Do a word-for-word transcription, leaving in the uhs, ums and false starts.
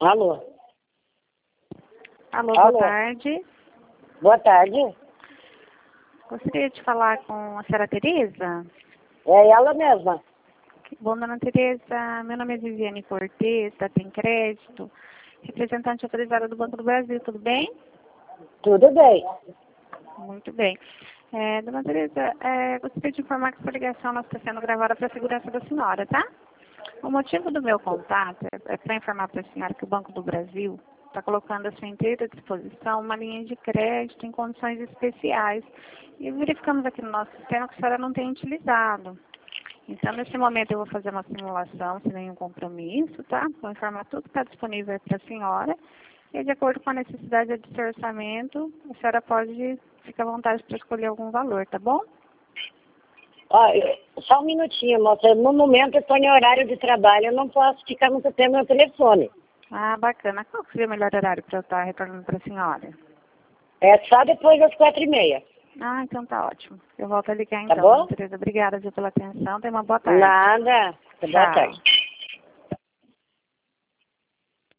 Alô? Alô, Alô? boa tarde. Boa tarde. Gostaria de falar com a senhora Tereza. É ela mesma. Bom, dona Tereza, meu nome é Viviane Cortes, da Tem Crédito, representante autorizada do Banco do Brasil, tudo bem? Tudo bem. Muito bem. É, dona Tereza, é, gostaria de informar que essa ligação está sendo gravada para a segurança da senhora, tá? O motivo do meu contato é, é para informar para a senhora que o Banco do Brasil está colocando à sua inteira disposição uma linha de crédito em condições especiais. E verificamos aqui no nosso sistema que a senhora não tem utilizado. Então, nesse momento, eu vou fazer uma simulação sem nenhum compromisso, tá? Vou informar tudo que está disponível para a senhora. E, de acordo com a necessidade de seu orçamento, a senhora pode ficar à vontade para escolher algum valor, tá bom? Ó, eu- só um minutinho, moça. No momento eu estou em horário de trabalho, eu não posso ficar muito tempo no telefone. Ah, bacana. Qual que seria o melhor horário para eu estar retornando para a senhora? É só depois das quatro e meia. Ah, então tá ótimo. Eu volto a ligar Tá então, bom? dona Tereza. Obrigada viu, pela atenção. Tenha uma boa tarde. Nada. Boa Tchau. tarde.